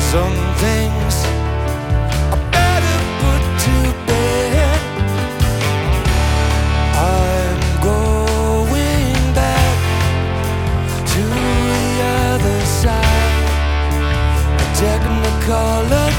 Some things are better put to bed. I'm going back to the other side, a technicolor